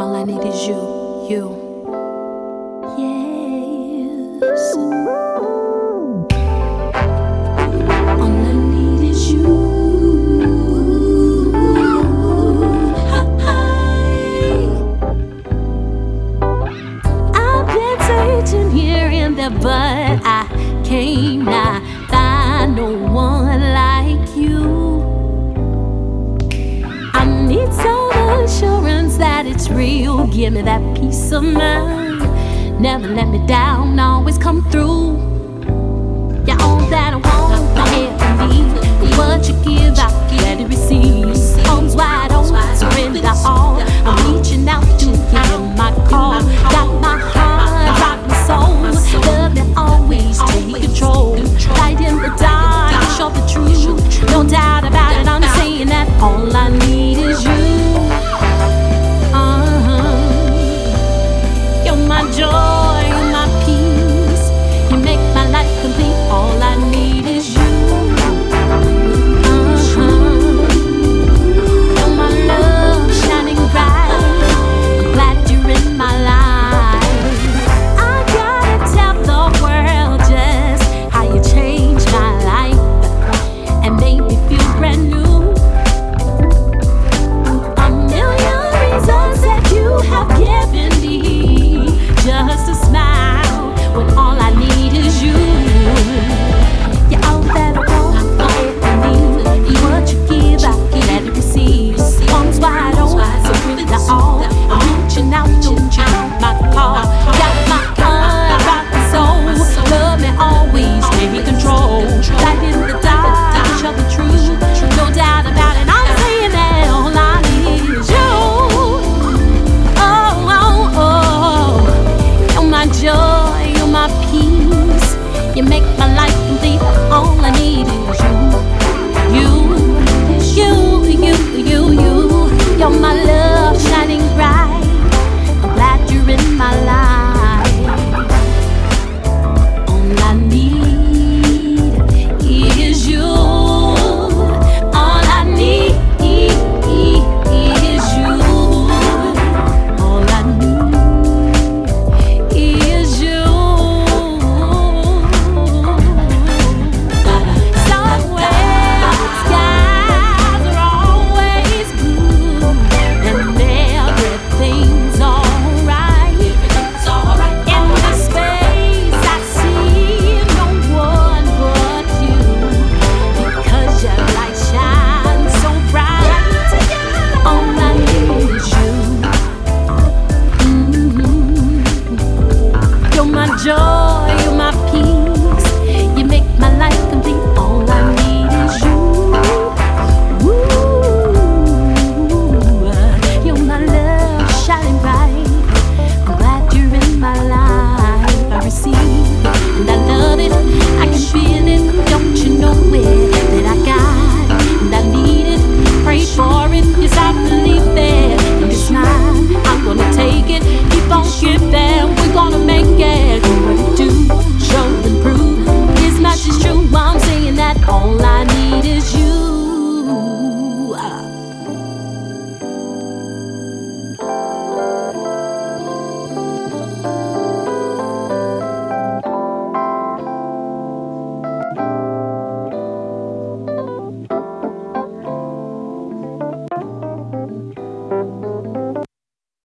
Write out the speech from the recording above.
All I need is you. Yes. All I need is you. I've been searching here and there, but I cannot find no one like you. I need some assurance that it's real. Give me that peace of mind. Never let me down, always come through. You're all that I want, my head and me. What you give, I let it